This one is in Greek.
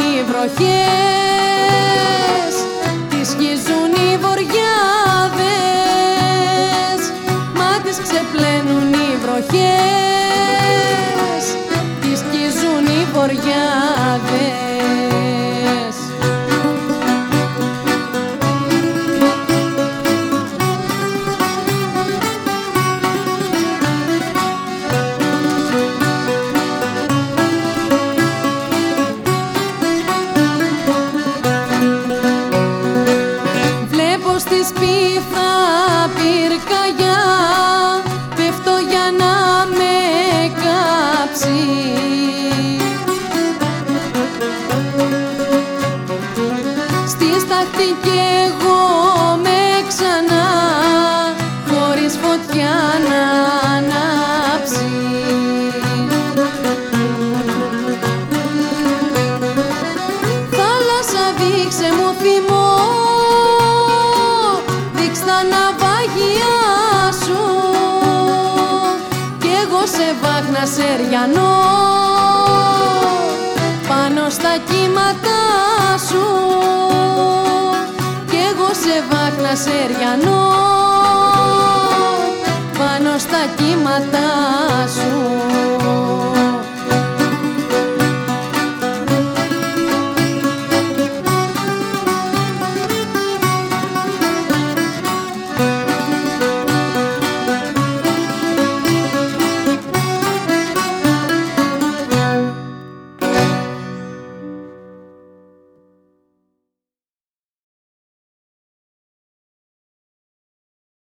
οι βροχές, τις σκίζουν οι βοριάδες, μα τις ξεπλένουν οι βροχές, τις σκίζουν οι βοριάδες. Στη σπίθα πυρκαγιά πέφτω για να με κάψει. Στη στάχτη κι εγώ με ξανά χωρίς φωτιά να ανάψει. Θάλασσα δείξε μου θυμό, τα ναυάγια σου κι εγώ σε βάχνα σεριανό πάνω στα κύματα σου, κι εγώ σε βάχνα σεριανό πάνω στα κύματα σου.